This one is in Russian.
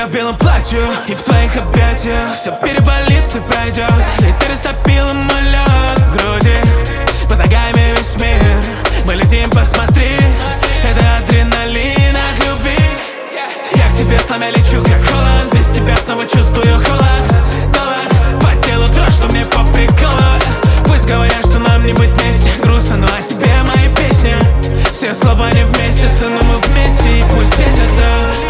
в белом платье и в твоих объятиях все переболит и пройдет. Ты растопила мой лед в груди, под ногами весь мир. Мы летим, посмотри, это адреналин от любви. Я к тебе сломя лечу, как холод. Без тебя снова чувствую холод, голод, по телу дрожь, что мне по приколу. Пусть говорят, что нам не быть вместе, грустно, но о тебе мои песни. Все слова не вместятся, но мы вместе, и пусть бесятся.